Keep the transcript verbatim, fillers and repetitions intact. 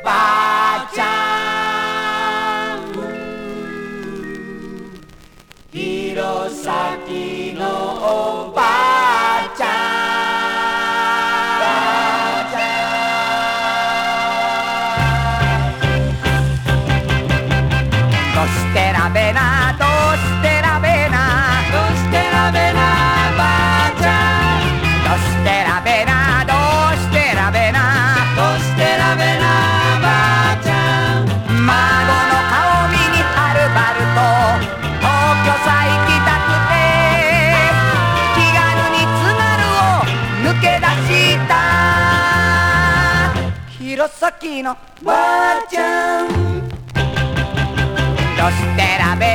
ばあちゃん、弘前のおばあちゃん、どうしてらべなどうしてらべなどうしてらべなばあちゃん、どうしてらべなどうしてらべなどうしてらべなばあちゃん、孫の顔見にはるばると東京さ行きたくて気軽に津軽を抜け出した弘前のばあちゃん、どうしてらべ